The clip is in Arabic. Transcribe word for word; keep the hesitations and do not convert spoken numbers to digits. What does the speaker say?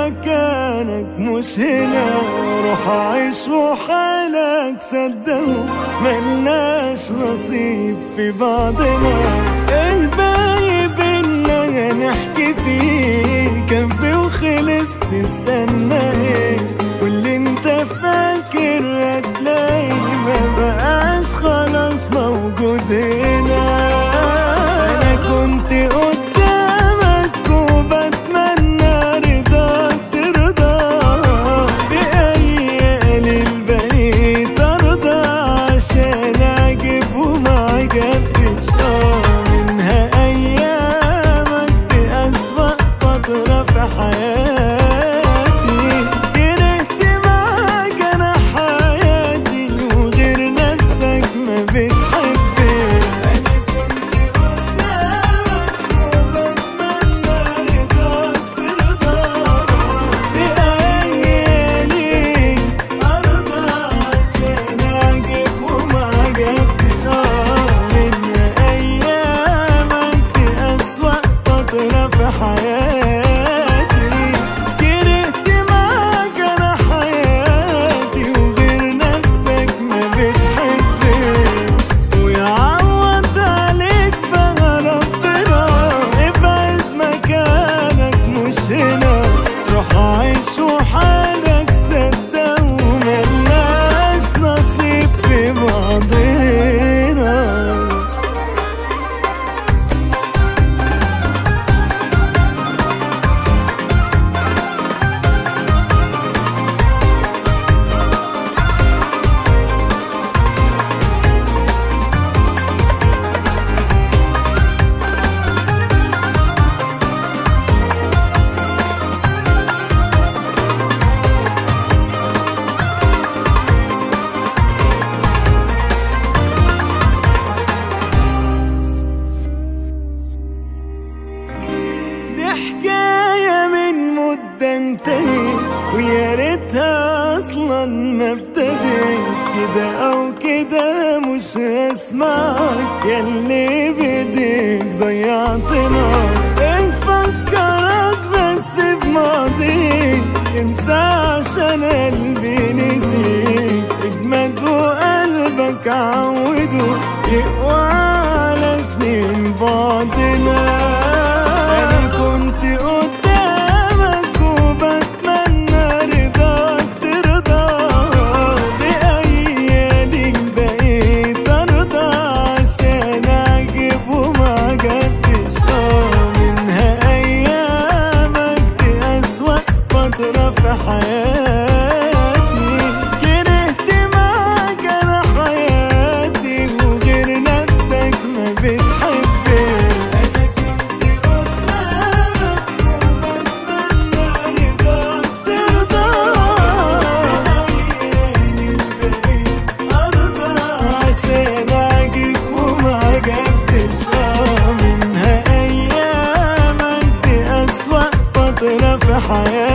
مكانك مش هنا، روح عيش وحالك صدقوا ملناش نصيب في بعضنا. الباقي بينا نحكي فيه كان في وخلص، تستنى ايه؟ واللي انت فاكر هتلاقي ما بقاش خلاص موجود هنا. انا كنت قدامك وبتمنى رضاك ترضى بأيام البقيت ارضى عشان اجيب وما عجبتش. منها ايامك دي اسوأ فترة في حياتي، كرهت معاك انا حياتي وغير نفسك ما بتحبني. انا كنت قدامك وبتمنى رضاك ترضى بأيامي ارضى عشان اعجب وما عجبتش. منها ايامك دي اسوأ فترة في حياتي، كرهت معاك انا حياتي وغير نفسك ما بتحبش. ويعوض عليك بقى ربنا، ابعد مكانك مش هنا، روح عيش وحالك صدق وملناش نصيب في بعضنا. دي حكاية من مدة انتهت ويا ريتها أصلا ما ابتدت. كده أو كده مش هسمعك ياللي بإيديك ضيعتنا. نفكرك بس بماضيك، انسى عشان قلبي نسيك. اجمد وقلبك عوده يقوى على سنين بعدنا. أنا كنت قدامك وبتمنى رضاك ترضى بأيامي بقيت أرضى عشان أعجب وما عجبتش. منها أيامك دي أسوأ فترة في حياتي، كرهت معاك أنا حياتي وغير نفسك ما بتحبني. أنا كنت قدامك وبتمنى رضاك ترضى بأيامي بقيت أرضى عشان أعجب وما عجبتش. منها أيامك دي أسوأ فترة في حياتي.